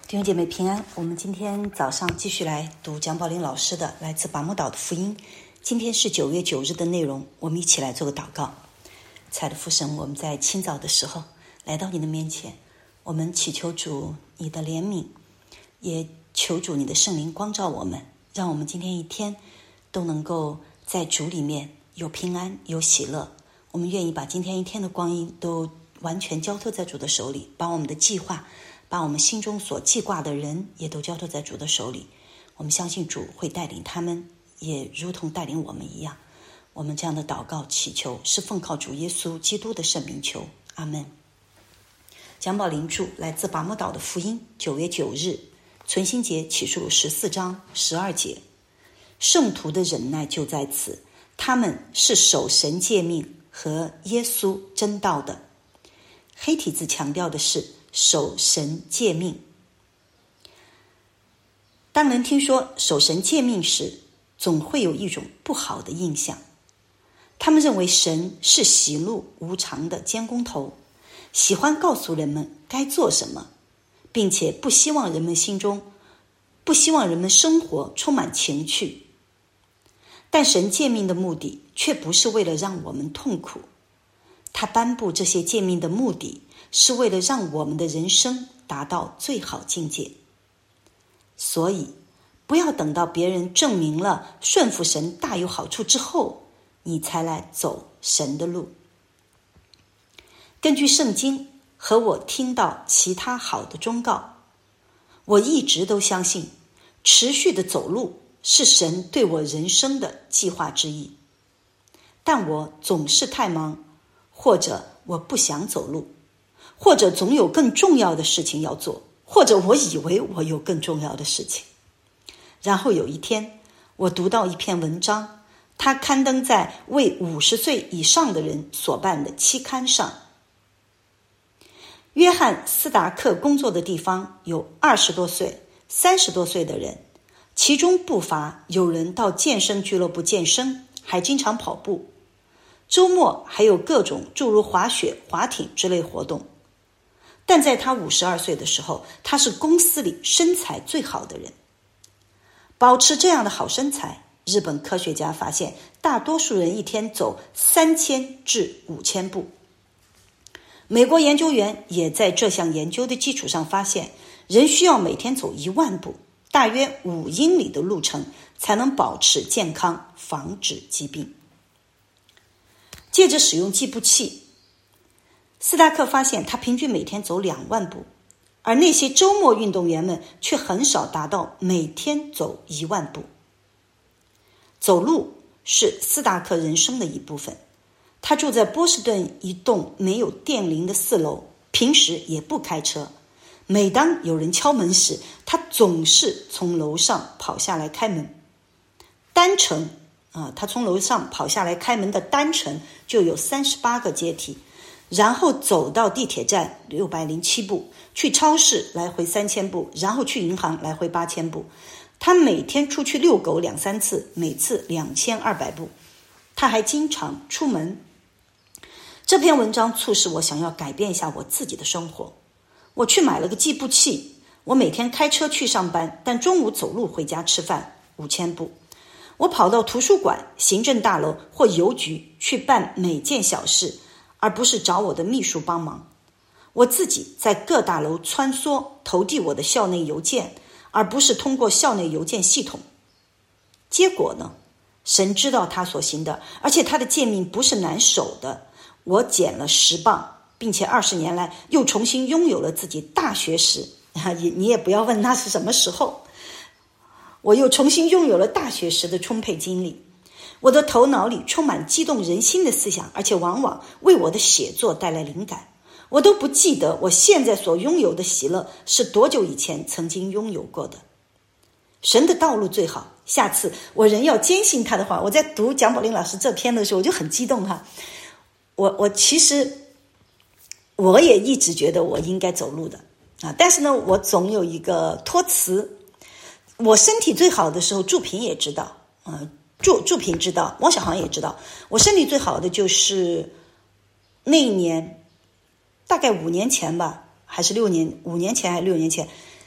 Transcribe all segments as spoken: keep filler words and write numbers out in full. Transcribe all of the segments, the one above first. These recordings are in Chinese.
弟兄姐妹平安，我们今天早上继续来读蒋宝林老师的来自拔摩岛的福音。今天是九月九日的内容，我们一起来做个祷告。亲爱的父神，我们在清早的时候来到你的面前，我们祈求主你的怜悯，也求主你的圣灵光照我们，让我们今天一天都能够在主里面有平安有喜乐。我们愿意把今天一天的光阴都完全交托在主的手里，把我们的计划，把我们心中所记挂的人也都交托在主的手里。我们相信主会带领他们，也如同带领我们一样。我们这样的祷告祈求是奉靠主耶稣基督的圣名求，阿们。蒋宝林著，来自拔摩岛的福音，九月九日存心节启示录十四章十二节。圣徒的忍耐就在此，他们是守神诫命和耶稣真道的。黑体字强调的是守神诫命。当人听说守神诫命时，总会有一种不好的印象。他们认为神是喜怒无常的监工头，喜欢告诉人们该做什么，并且不希望人们心中不希望人们生活充满情趣。但神诫命的目的却不是为了让我们痛苦，他颁布这些诫命的目的是为了让我们的人生达到最好境界。所以不要等到别人证明了顺服神大有好处之后，你才来走神的路。根据圣经和我听到其他好的忠告，我一直都相信持续的走路是神对我人生的计划之一。但我总是太忙，或者我不想走路，或者总有更重要的事情要做，或者我以为我有更重要的事情。然后有一天，我读到一篇文章，它刊登在为五十岁以上的人所办的期刊上。约翰斯达克工作的地方有二十多岁、三十多岁的人，其中不乏有人到健身俱乐部健身，还经常跑步。周末还有各种诸如滑雪、滑艇之类活动。但在他五十二岁的时候，他是公司里身材最好的人。保持这样的好身材，日本科学家发现大多数人一天走三千至五千步。美国研究员也在这项研究的基础上发现，人需要每天走一万步，大约五英里的路程，才能保持健康，防止疾病。借着使用计步器，斯达克发现他平均每天走两万步，而那些周末运动员们却很少达到每天走一万步。走路是斯达克人生的一部分。他住在波士顿一栋没有电铃的四楼，平时也不开车。每当有人敲门时，他总是从楼上跑下来开门。单程啊，他从楼上跑下来开门的单程就有三十八个阶梯，然后走到地铁站六百零七步，去超市来回三千步，然后去银行来回八千步。他每天出去遛狗两三次，每次两千二百步。他还经常出门。这篇文章促使我想要改变一下我自己的生活。我去买了个计步器，我每天开车去上班，但中午走路回家吃饭，五千步。我跑到图书馆、行政大楼或邮局去办每件小事，而不是找我的秘书帮忙。我自己在各大楼穿梭，投递我的校内邮件，而不是通过校内邮件系统。结果呢？神知道他所行的，而且他的诫命不是难守的。我减了十磅，并且二十年来又重新拥有了自己大学时，你也不要问那是什么时候，我又重新拥有了大学时的充沛精力。我的头脑里充满激动人心的思想，而且往往为我的写作带来灵感。我都不记得我现在所拥有的喜乐是多久以前曾经拥有过的。神的道路最好，下次我仍要坚信他的话。我在读蒋宝林老师这篇的时候，我就很激动哈。我我其实我也一直觉得我应该走路的啊，但是呢，我总有一个托词。我身体最好的时候，祝平也知道，呃，祝祝平知道，汪小航也知道，我身体最好的就是那一年，大概五年前吧，还是六年，五年前还是六年前，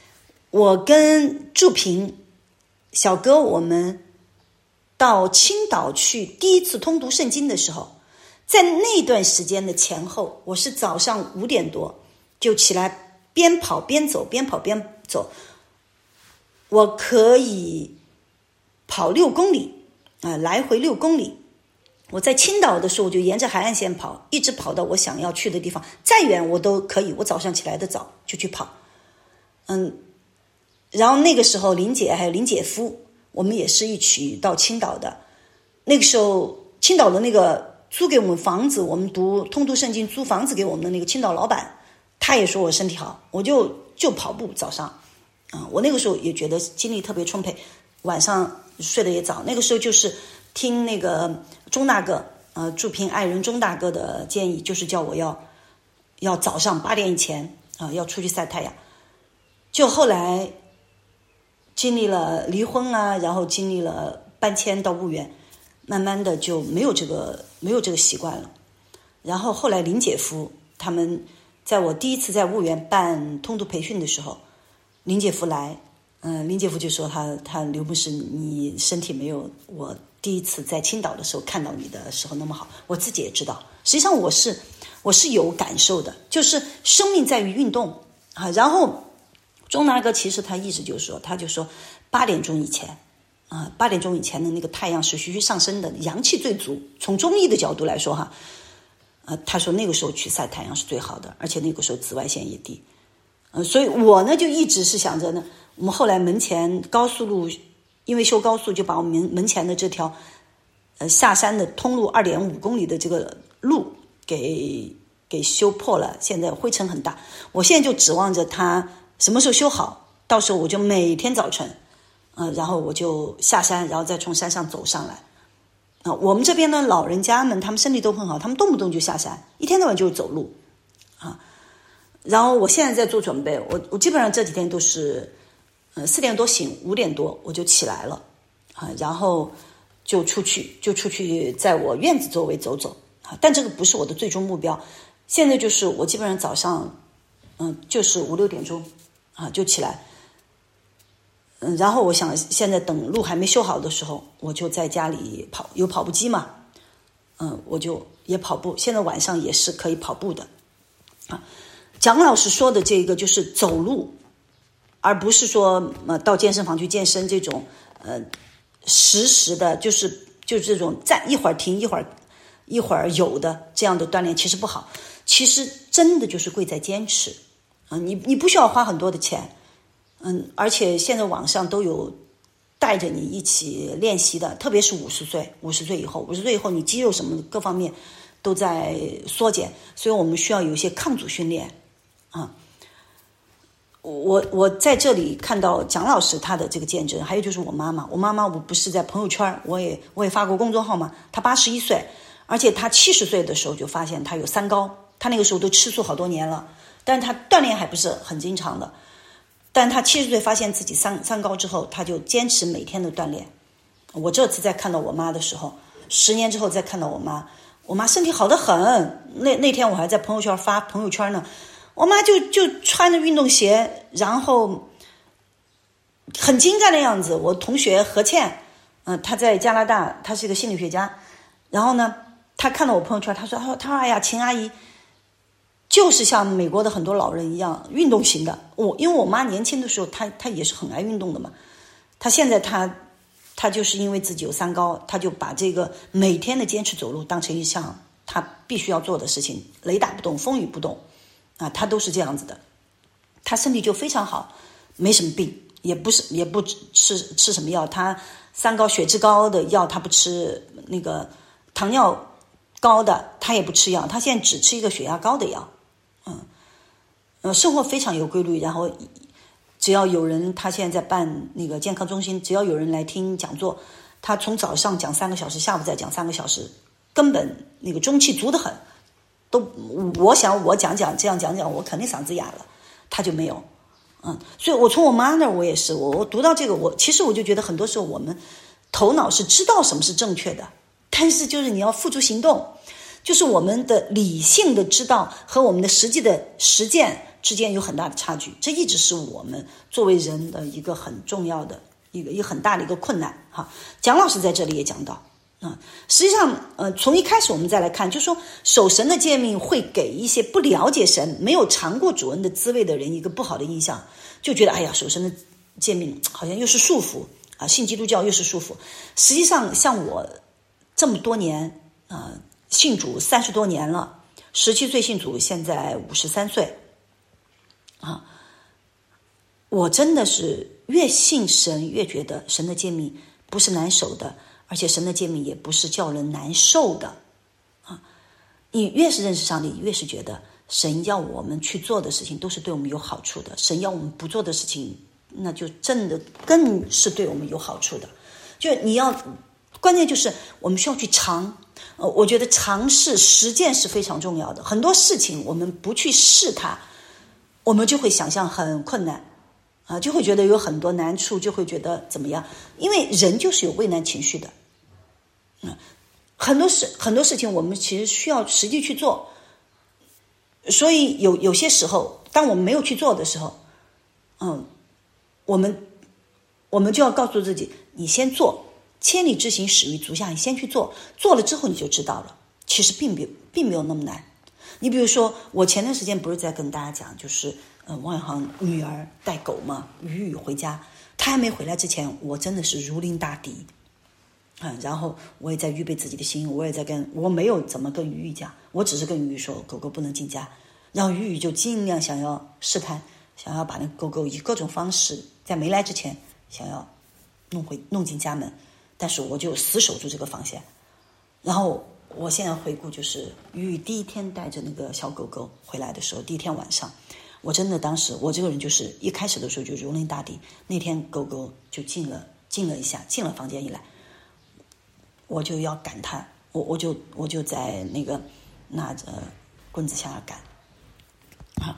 我跟祝平小哥我们到青岛去第一次通读圣经的时候，在那段时间的前后，我是早上五点多就起来，边跑边走，边跑边走，我可以跑六公里啊、呃，来回六公里。我在青岛的时候，我就沿着海岸线跑，一直跑到我想要去的地方，再远我都可以。我早上起来的早就去跑，嗯，然后那个时候林姐还有林姐夫，我们也是一起到青岛的。那个时候青岛的那个租给我们房子，我们读通读圣经租房子给我们的那个青岛老板，他也说我身体好，我就就跑步早上，啊、嗯，我那个时候也觉得精力特别充沛，晚上睡得也早。那个时候就是听那个钟大哥，呃，祝平爱人钟大哥的建议，就是叫我要要早上八点以前啊、呃、要出去晒太阳。就后来经历了离婚啊，然后经历了搬迁到婺源，慢慢的就没有这个没有这个习惯了。然后后来林姐夫他们在我第一次在婺源办通读培训的时候，林姐夫来，嗯、呃，林姐夫就说他他刘牧师，你身体没有我第一次在青岛的时候看到你的时候那么好。我自己也知道，实际上我是我是有感受的，就是生命在于运动啊。然后钟大哥其实他一直就说，他就说八点钟以前啊，八点钟以前的那个太阳是徐徐上升的，阳气最足。从中医的角度来说哈，呃，他说那个时候去晒太阳是最好的，而且那个时候紫外线也低。呃，所以我呢就一直是想着呢，我们后来门前高速路，因为修高速，就把我们门前的这条呃下山的通路二点五公里的这个路给给修破了，现在灰尘很大。我现在就指望着它什么时候修好，到时候我就每天早晨，呃，然后我就下山，然后再从山上走上来。啊、呃，我们这边的老人家们，他们身体都很好，他们动不动就下山，一天到晚就是走路啊。然后我现在在做准备，我我基本上这几天都是，呃，四点多醒，五点多我就起来了，啊，然后就出去，就出去在我院子周围走走，啊，但这个不是我的最终目标。现在就是我基本上早上，嗯，就是五六点钟，啊，就起来，嗯，然后我想现在等路还没修好的时候，我就在家里跑，有跑步机嘛，嗯，我就也跑步，现在晚上也是可以跑步的，啊。蒋老师说的这个就是走路，而不是说呃到健身房去健身这种呃实时的，就是就是这种站一会儿停一会儿一会儿有的这样的锻炼其实不好。其实真的就是贵在坚持啊、呃！你你不需要花很多的钱，嗯，而且现在网上都有带着你一起练习的，特别是五十岁五十岁以后，五十岁以后你肌肉什么各方面都在缩减，所以我们需要有一些抗阻训练。啊，我我在这里看到蒋老师他的这个见证，还有就是我妈妈，我妈妈我不是在朋友圈，我也我也发过公众号嘛，她八十一岁，而且她七十岁的时候就发现她有三高，她那个时候都吃素好多年了，但是她锻炼还不是很经常的，但她七十岁发现自己三三高之后，她就坚持每天的锻炼。我这次再看到我妈的时候，十年之后再看到我妈，我妈身体好得很，那那天我还在朋友圈发朋友圈呢。我妈就就穿着运动鞋，然后很精干的样子。我同学何倩，嗯、呃，她在加拿大，她是一个心理学家。然后呢，她看到我朋友圈，她说：“她说，她说，哎呀，秦阿姨就是像美国的很多老人一样运动型的。我因为我妈年轻的时候，她她也是很爱运动的嘛。她现在她她就是因为自己有三高，她就把这个每天的坚持走路当成一项她必须要做的事情，雷打不动，风雨不动。”啊，他都是这样子的，他身体就非常好，没什么病，也不是也不吃吃什么药，他三高血脂高的药他不吃，那个糖尿高的他也不吃药，他现在只吃一个血压高的药，嗯，呃，生活非常有规律，然后只要有人，他现在在办那个健康中心，只要有人来听讲座，他从早上讲三个小时，下午再讲三个小时，根本那个中气足得很。都，我想我讲讲这样讲讲，我肯定嗓子哑了，他就没有，嗯，所以我从我妈那儿我也是，我我读到这个，我其实我就觉得很多时候我们头脑是知道什么是正确的，但是就是你要付诸行动，就是我们的理性的知道和我们的实际的实践之间有很大的差距，这一直是我们作为人的一个很重要的一个一个很大的一个困难哈。蒋老师在这里也讲到啊、嗯，实际上呃，从一开始我们再来看，就是说守神的诫命会给一些不了解神、没有尝过主恩的滋味的人一个不好的印象，就觉得哎呀，守神的诫命好像又是束缚啊，信基督教又是束缚。实际上像我这么多年啊、呃，信主三十多年了，十七岁信主，现在五十三岁啊，我真的是越信神越觉得神的诫命不是难守的，而且神的诫命也不是叫人难受的啊。你越是认识上帝，越是觉得神要我们去做的事情都是对我们有好处的，神要我们不做的事情那就真的更是对我们有好处的。就你要关键就是我们需要去尝，呃，我觉得尝试实践是非常重要的。很多事情我们不去试它，我们就会想象很困难啊，就会觉得有很多难处，就会觉得怎么样？因为人就是有畏难情绪的，嗯，很多事很多事情我们其实需要实际去做，所以有有些时候，当我们没有去做的时候，嗯，我们我们就要告诉自己，你先做。千里之行始于足下，你先去做，做了之后你就知道了，其实并没有并没有那么难。你比如说，我前段时间不是在跟大家讲，就是呃，王小航女儿带狗嘛，雨雨回家，她还没回来之前，我真的是如临大敌啊、嗯。然后我也在预备自己的心，我也在跟我没有怎么跟雨雨讲，我只是跟雨雨说狗狗不能进家，然后雨雨就尽量想要试探，想要把那狗狗以各种方式在没来之前想要弄回弄进家门。但是我就死守住这个防线，然后我现在回顾，就是雨雨第一天带着那个小狗狗回来的时候，第一天晚上，我真的当时我这个人就是一开始的时候就如临大敌。那天狗狗就进了进了一下，进了房间一来，我就要赶它，我我就我就在那个拿着棍子向它赶啊。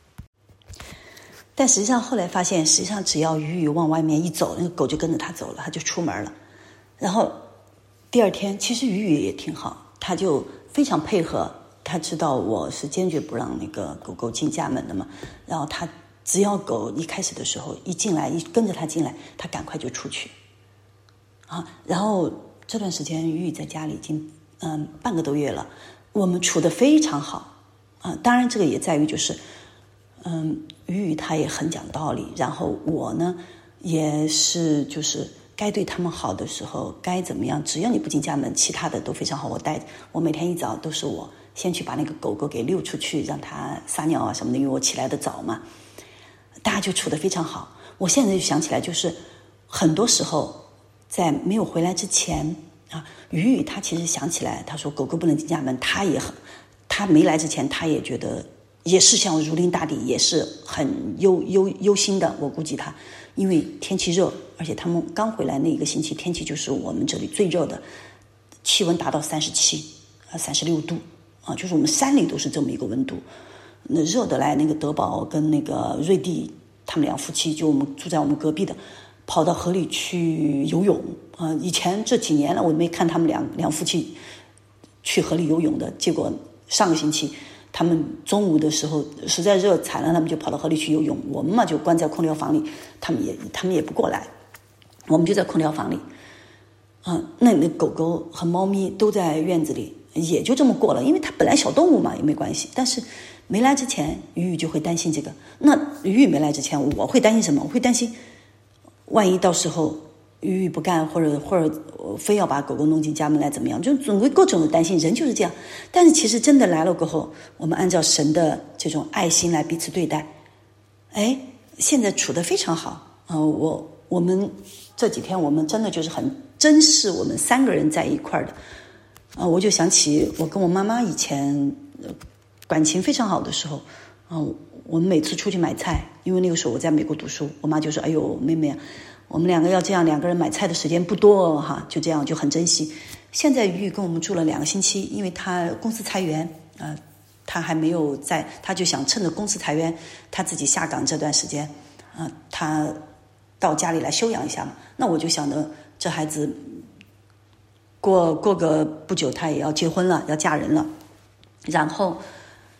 但实际上后来发现，实际上只要雨雨往外面一走，那个狗就跟着它走了，它就出门了。然后第二天，其实雨雨也挺好，他就非常配合，他知道我是坚决不让那个狗狗进家门的嘛。然后他只要狗一开始的时候一进来，一跟着他进来，他赶快就出去啊。然后这段时间雨雨在家里已经嗯半个多月了，我们处得非常好啊。当然这个也在于就是嗯雨雨他也很讲道理，然后我呢也是就是该对他们好的时候该怎么样，只要你不进家门，其他的都非常好。我带我每天一早都是我先去把那个狗狗给遛出去，让它撒尿啊什么的，因为我起来的早嘛，大家就处得非常好。我现在就想起来，就是很多时候在没有回来之前啊，雨雨他其实想起来，他说狗狗不能进家门，他也很他没来之前他也觉得也是像如临大敌，也是很忧忧忧心的。我估计他因为天气热，而且他们刚回来那一个星期天气就是我们这里最热的，气温达到三十七啊三十六度啊，就是我们山里都是这么一个温度。那热得来，那个德宝跟那个瑞蒂他们两夫妻，就我们住在我们隔壁的，跑到河里去游泳啊、呃。以前这几年了，我没看他们两两夫妻去河里游泳的，结果上个星期他们中午的时候实在热惨了，他们就跑到河里去游泳。我们嘛就关在空调房里，他们也他们也不过来，我们就在空调房里。啊、呃，那那狗狗和猫咪都在院子里，也就这么过了。因为它本来小动物嘛，也没关系。但是没来之前，雨雨就会担心这个。那雨雨没来之前，我会担心什么？我会担心，万一到时候雨雨不干，或者或者非要把狗狗弄进家门来怎么样，就总归各种的担心，人就是这样。但是其实真的来了过后，我们按照神的这种爱心来彼此对待，哎，现在处得非常好啊、呃！我我们这几天我们真的就是很珍视我们三个人在一块儿的啊、呃！我就想起我跟我妈妈以前、呃、感情非常好的时候啊、呃，我们每次出去买菜，因为那个时候我在美国读书，我妈就说：“哎呦，妹妹啊。”我们两个要这样，两个人买菜的时间不多哈，就这样就很珍惜。现在雨雨跟我们住了两个星期，因为他公司裁员啊、呃，他还没有在，他就想趁着公司裁员，他自己下岗这段时间啊、呃，他到家里来休养一下嘛。那我就想着，这孩子过过个不久，他也要结婚了，要嫁人了。然后，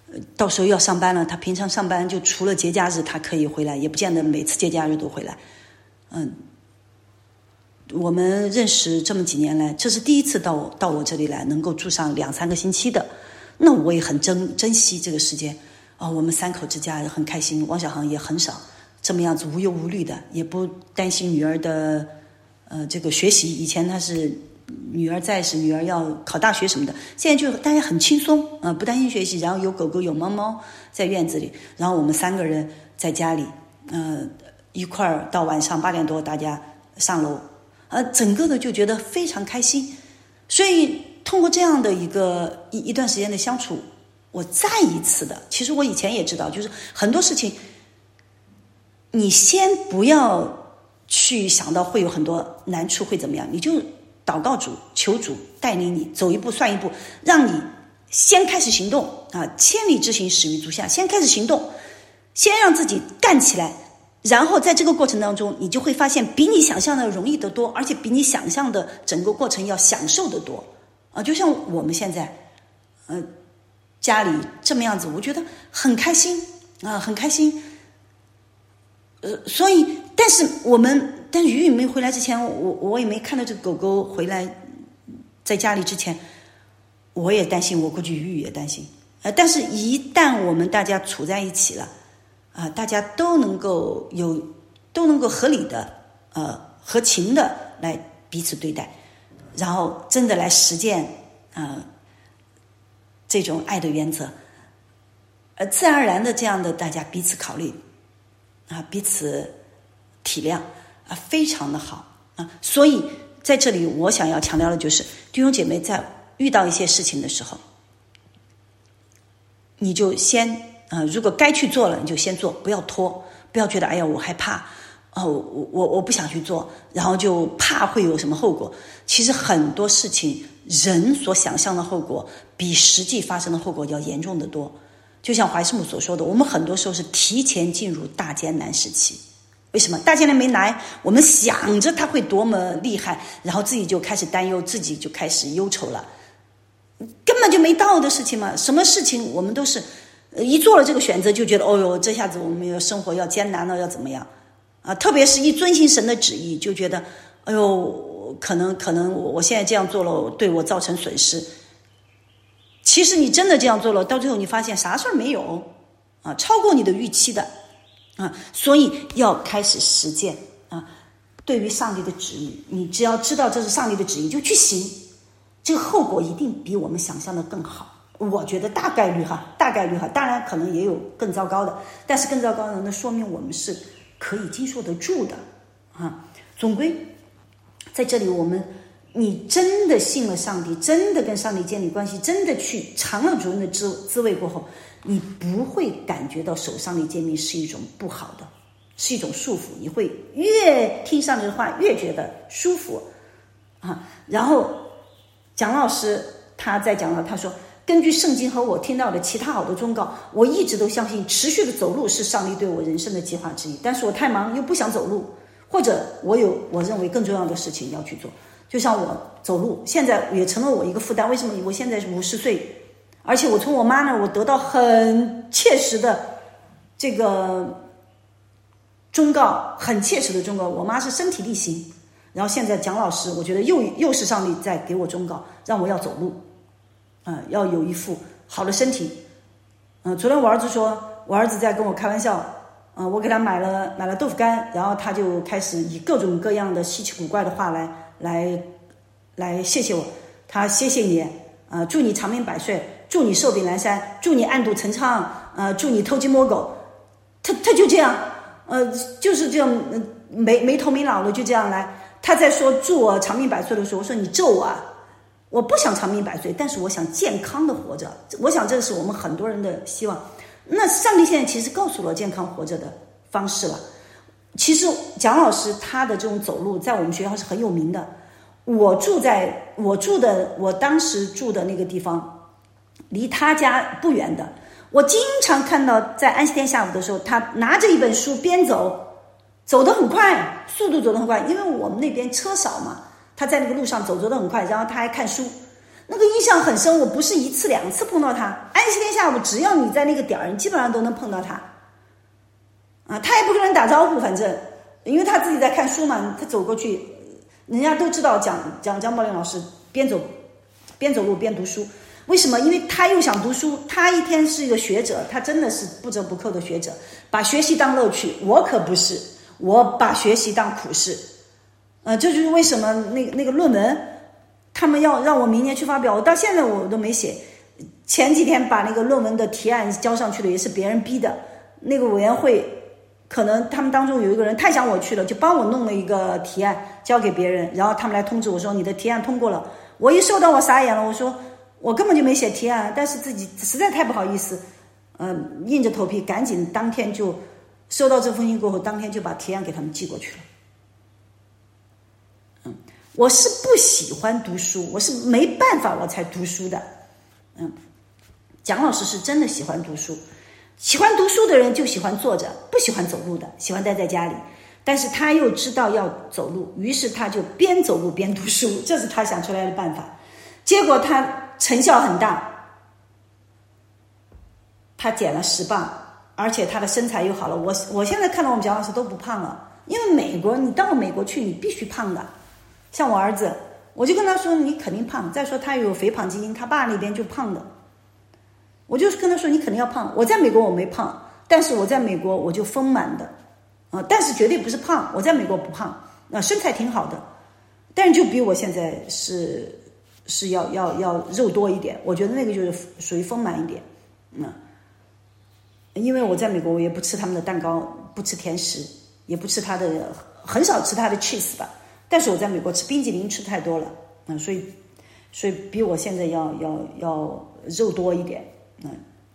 到时候要上班了，他平常上班就除了节假日他可以回来，也不见得每次节假日都回来。嗯，我们认识这么几年来，这是第一次到我到我这里来，能够住上两三个星期的，那我也很珍珍惜这个时间啊、哦。我们三口之家很开心，王小航也很少这么样子无忧无虑的，也不担心女儿的呃这个学习。以前他是女儿在时，女儿要考大学什么的，现在就大家很轻松啊、呃，不担心学习，然后有狗狗有猫猫在院子里，然后我们三个人在家里，呃，一块儿到晚上八点多大家上楼，呃，整个的就觉得非常开心。所以通过这样的一个一一段时间的相处，我再一次的，其实我以前也知道，就是很多事情，你先不要去想到会有很多难处会怎么样，你就祷告主，求主带领你走一步算一步，让你先开始行动啊！千里之行，始于足下，先开始行动，先让自己干起来，然后在这个过程当中，你就会发现比你想象的容易得多，而且比你想象的整个过程要享受得多啊！就像我们现在，呃，家里这么样子，我觉得很开心啊，很开心。呃，所以，但是我们。但是雨雨没回来之前，我我也没看到这个狗狗回来，在家里之前，我也担心，我估计雨雨也担心。呃，但是一旦我们大家处在一起了，啊、呃，大家都能够有，都能够合理的，呃，合情的来彼此对待，然后真的来实践啊、呃、这种爱的原则，呃，自然而然的这样的大家彼此考虑，啊、呃，彼此体谅。啊，非常的好啊！所以在这里，我想要强调的就是，弟兄姐妹在遇到一些事情的时候，你就先啊、呃，如果该去做了，你就先做，不要拖，不要觉得哎呀我害怕哦，我我我不想去做，然后就怕会有什么后果。其实很多事情，人所想象的后果比实际发生的后果要严重得多。就像怀师母所说的，我们很多时候是提前进入大艰难时期。为什么大艰难没来，我们想着他会多么厉害，然后自己就开始担忧，自己就开始忧愁了，根本就没到的事情嘛。什么事情我们都是一做了这个选择就觉得哦哟，这下子我们要生活要艰难了，要怎么样啊？特别是一遵行神的旨意，就觉得哎呦，可能可能我我现在这样做了对我造成损失。其实你真的这样做了，到最后你发现啥事儿没有啊，超过你的预期的啊，所以要开始实践啊。对于上帝的旨意，你只要知道这是上帝的旨意，就去行，这个后果一定比我们想象的更好。我觉得大概率哈，大概率哈，当然可能也有更糟糕的，但是更糟糕的，那说明我们是可以经受得住的啊。总归在这里，我们你真的信了上帝，真的跟上帝建立关系，真的去尝了主恩的滋滋味过后，你不会感觉到守上帝诫命是一种不好的，是一种束缚，你会越听上帝的话越觉得舒服啊。然后蒋老师他在讲到，他说根据圣经和我听到的其他好的忠告，我一直都相信持续的走路是上帝对我人生的计划之一，但是我太忙又不想走路，或者我有我认为更重要的事情要去做。就像我走路现在也成了我一个负担，为什么？我现在五十岁，而且我从我妈那儿我得到很切实的这个忠告，很切实的忠告。我妈是身体力行，然后现在蒋老师我觉得又又是上帝在给我忠告，让我要走路啊、呃，要有一副好的身体。嗯、呃，昨天我儿子说，我儿子在跟我开玩笑，嗯、呃，我给他买了买了豆腐干，然后他就开始以各种各样的稀奇古怪的话来来来谢谢我。他谢谢你，呃，祝你长命百岁，祝你寿比南山，祝你暗度陈仓，呃，祝你偷鸡摸狗。他他就这样，呃，就是这样，呃、没没头没脑的就这样来。他在说祝我长命百岁的时候，我说你咒我啊，我不想长命百岁，但是我想健康的活着。我想这是我们很多人的希望。那上帝现在其实告诉了健康活着的方式了。其实蒋老师他的这种走路在我们学校是很有名的。我住在我住的我当时住的那个地方离他家不远的，我经常看到在安息天下午的时候，他拿着一本书边走，走得很快，速度走得很快，因为我们那边车少嘛，他在那个路上走走得很快，然后他还看书。 那个印象很深。我不是一次两次碰到他，安息天下午只要你在那个点儿，你基本上都能碰到他啊。他也不跟人打招呼，反正因为他自己在看书嘛，他走过去，人家都知道讲讲张宝林老师边走边走路边读书。为什么？因为他又想读书，他一天是一个学者，他真的是不折不扣的学者，把学习当乐趣。我可不是，我把学习当苦事。呃，这就是为什么那个那个论文，他们要让我明年去发表，我到现在我都没写。前几天把那个论文的提案交上去了，也是别人逼的。那个委员会可能他们当中有一个人太想我去了，就帮我弄了一个提案交给别人，然后他们来通知我说你的提案通过了。我一收到我傻眼了，我说我根本就没写提案，但是自己实在太不好意思，嗯、呃，硬着头皮赶紧当天就收到这封信过后，当天就把提案给他们寄过去了。嗯，我是不喜欢读书，我是没办法我才读书的。嗯，蒋老师是真的喜欢读书，喜欢读书的人就喜欢坐着，不喜欢走路的，喜欢待在家里。但是他又知道要走路，于是他就边走路边读书，这是他想出来的办法。结果他成效很大，他减了十磅，而且他的身材又好了。我我现在看到我们蒋老师都不胖了，因为美国你到美国去你必须胖的。像我儿子，我就跟他说你肯定胖，再说他有肥胖基因，他爸那边就胖的。我就跟他说你肯定要胖。我在美国我没胖，但是我在美国我就丰满的，啊、呃，但是绝对不是胖。我在美国不胖，那、呃、身材挺好的，但是就比我现在是。是要要要肉多一点，我觉得那个就是属于丰满一点，嗯，因为我在美国我也不吃他们的蛋糕，不吃甜食，也不吃他的，很少吃他的 cheese 吧，但是我在美国吃冰激凌吃太多了，嗯，所以所以比我现在要要要肉多一点，嗯，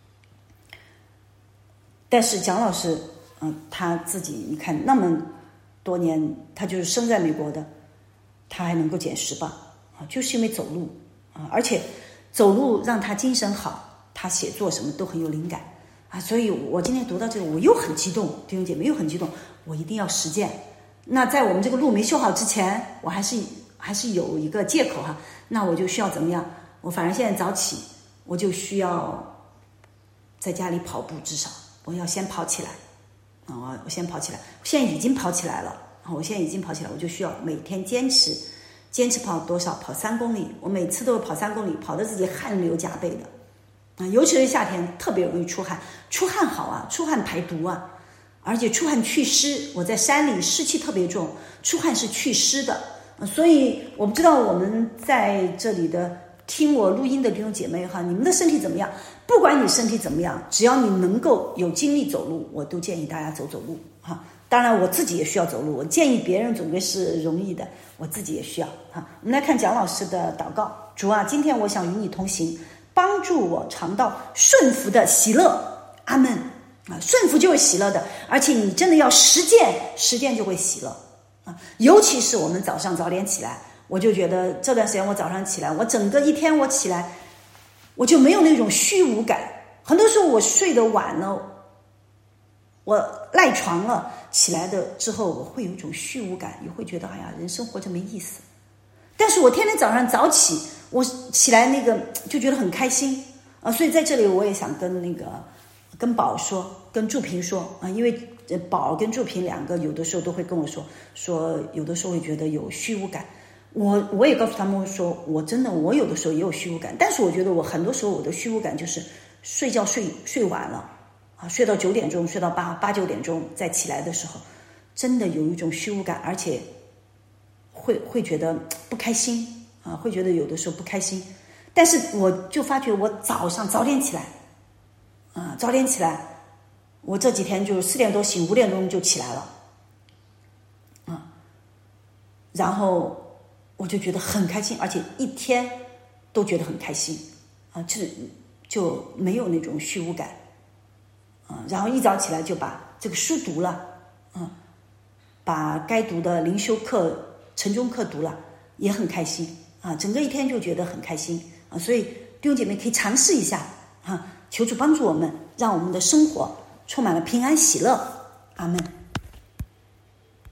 但是蒋老师，嗯，他自己你看那么多年，他就是生在美国的，他还能够减十磅。啊，就是因为走路啊，而且走路让他精神好，他写作什么都很有灵感啊。所以我今天读到这个，我又很激动，弟兄姐妹又很激动，我一定要实践。那在我们这个路没修好之前，我还是还是有一个借口哈。那我就需要怎么样？我反正现在早起，我就需要在家里跑步，至少我要先跑起来啊！我先跑起来，现在已经跑起来了啊！我现在已经跑起来，我就需要每天坚持。坚持跑多少？跑三公里。我每次都是跑三公里，跑得自己汗流浃背的啊！尤其是夏天，特别容易出汗。出汗好啊，出汗排毒啊，而且出汗祛湿。我在山里湿气特别重，出汗是祛湿的。所以我不知道我们在这里的听我录音的弟兄姐妹哈，你们的身体怎么样？不管你身体怎么样，只要你能够有精力走路，我都建议大家走走路哈。当然我自己也需要走路，我建议别人总归是容易的，我自己也需要哈。我们来看蒋老师的祷告。主啊，今天我想与你同行，帮助我尝到顺服的喜乐。阿们啊，顺服就是喜乐的，而且你真的要实践，实践就会喜乐啊。尤其是我们早上早点起来，我就觉得这段时间我早上起来，我整个一天我起来，我就没有那种虚无感。很多时候我睡得晚了，我赖床了，起来的之后我会有一种虚无感，也会觉得哎呀，人生活着没意思。但是我天天早上早起，我起来那个就觉得很开心啊。所以在这里我也想跟那个跟宝说，跟祝平说啊，因为宝跟祝平两个有的时候都会跟我说，说有的时候会觉得有虚无感。我我也告诉他们说，我真的我有的时候也有虚无感，但是我觉得我很多时候我的虚无感就是睡觉睡睡晚了啊，睡到九点钟，睡到八八九点钟再起来的时候，真的有一种虚无感，而且会会觉得不开心啊，会觉得有的时候不开心。但是我就发觉我早上早点起来啊，早点起来，我这几天就四点多醒，五点钟就起来了啊，然后我就觉得很开心，而且一天都觉得很开心啊，就就没有那种虚无感啊。然后一早起来就把这个书读了，嗯，把该读的灵修课、晨钟课读了，也很开心啊。整个一天就觉得很开心啊。所以弟兄姐妹可以尝试一下啊，求主帮助我们，让我们的生活充满了平安喜乐。阿们。